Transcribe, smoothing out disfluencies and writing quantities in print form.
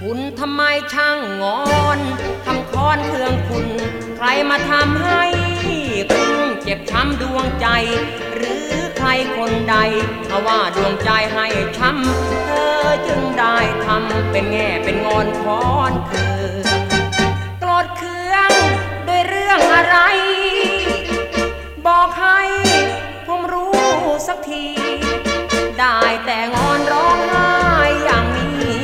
คุณทำไมช่างงอนทำค้อนเครื่องคุณใครมาทำให้คุณเจ็บช้ำดวงใจหรือใครคนใดมาว่าดวงใจให้ช้ำเธอจึงได้ทำเป็นแง่เป็นงอนค้อนคือโกรธเคืองด้วยเรื่องอะไรบอกให้ผมรู้สักที